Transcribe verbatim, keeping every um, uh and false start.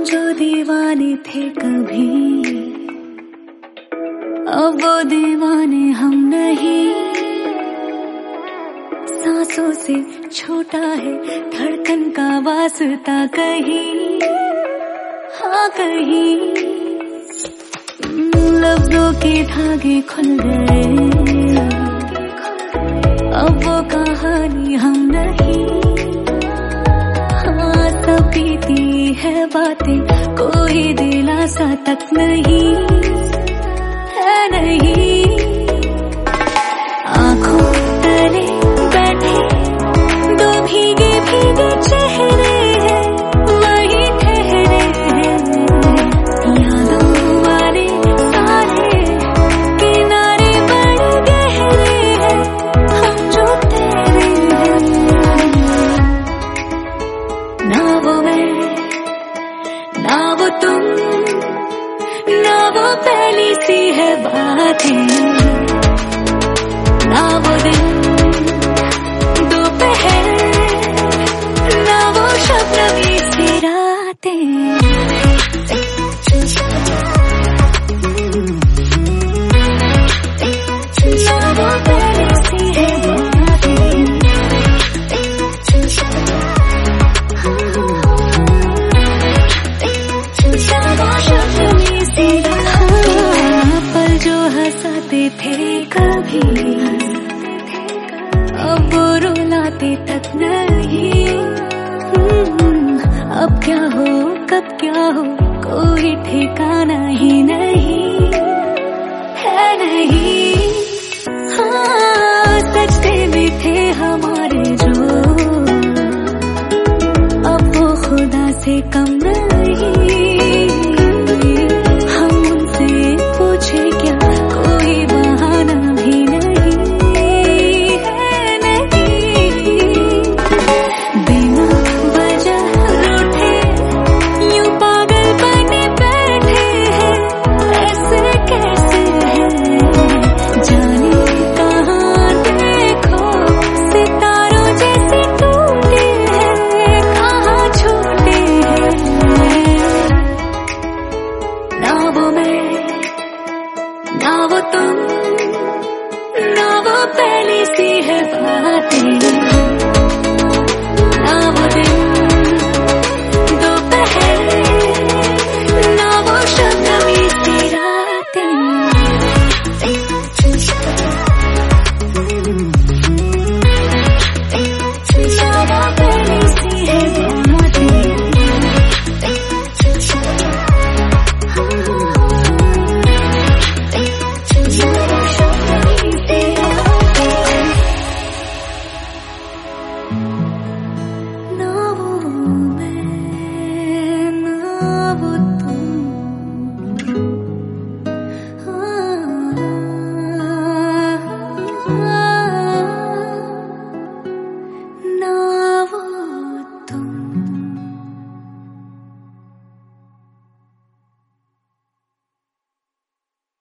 जो दीवाने थे कभी, अब वो दीवाने हम नहीं। सांसों से छोटा है धड़कन का वास्ता कहीं, हाँ कहीं। लफ्जों के धागे खुल गए, अब वो कहानी हम नहीं। हाँ सब बीती है बातें, कोई दिलासा तक नहीं है, नहीं। आँखों तले बैठे दो भीगे भीगे चेहरे हैं, वही ठहरे हैं। यादों वाले सारे किनारे बड़े गहरे हैं, हम जो तेरे हैं। ना वो मैं, ना वो तुम, ना वो पहली सी है बातें, ना वो दिन दोपहर, ना वो शबनमी सी रातें। ना वो पहली सी है बातें, ना वो शबनमी सी रातें। पल जो हंसाते थे कभी, अब वो रुलाते तक नहीं। अब क्या हो कब क्या हो कोई ठिकाना ही नहीं है, नहीं। हाँ सजते भी थे हमारे जो, अब वो खुदा से कम नहीं। हम उनसे पूछे क्या, कोई बहाना भी नहीं है, नहीं। बिना वजह रूठे यूं पागल बने बैठे हैं, ऐसे कैसे है। जाने कहाँ देखो सितारों जैसे टूटे हैं, कहाँ छूटे हैं। ना वो मैं, ना वो तुम,